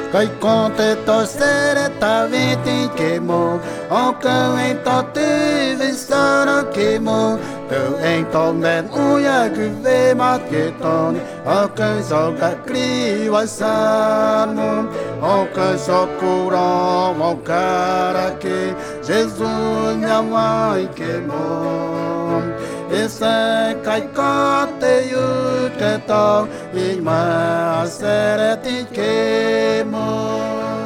Cây con tê to sẽ để ta vi tin kê mô Ô cơ anh to tư vi sơ nó kê mô Từ anh to men ui à cứ về mắt kê tôn Ô cơ sô cả kri wa san mô Ô cơ sô cụ rô ô ca ra kê Jesus nhà mai kê mô Ese kai ka te yu te tau I ma sere ti ke mo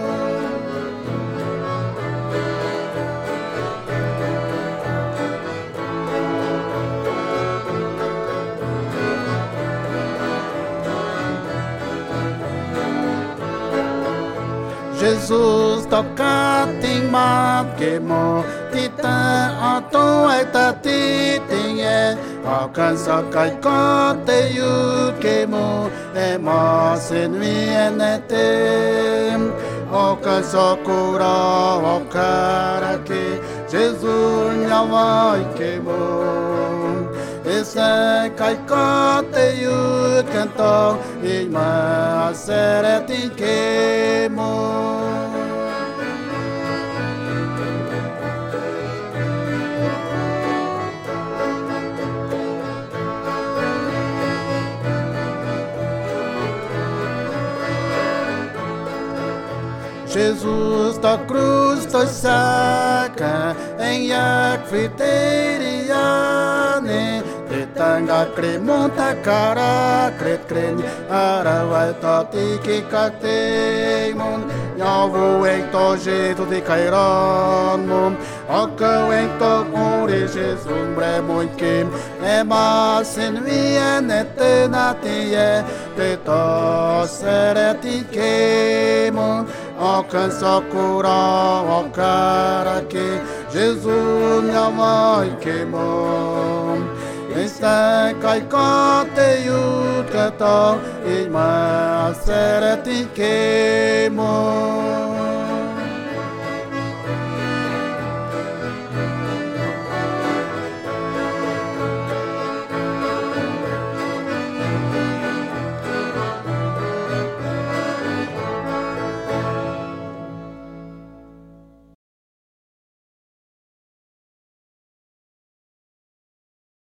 Jesus toca ting mat ke mo Tita a tu ai ta ti ting e Alcança kai ko te yu ke mo E ma sen vi ene te Alcança cura o cara que Jesus nha vai ke mo Ese kai ko te yu canto I ma sere ti ke mo Jesus da cruz to saca em yak friteriane te tanga cremonta cara cret cren ara vai to tiki kakte mon ya vo en to jeito de cairon mon aka en to ore Jesus bre mon kim e mas en viene te natie te to sereti ke mon Alcança cura o cara que Jesus minha mãe queimou. Este cai cote o canto e mais serete queimou.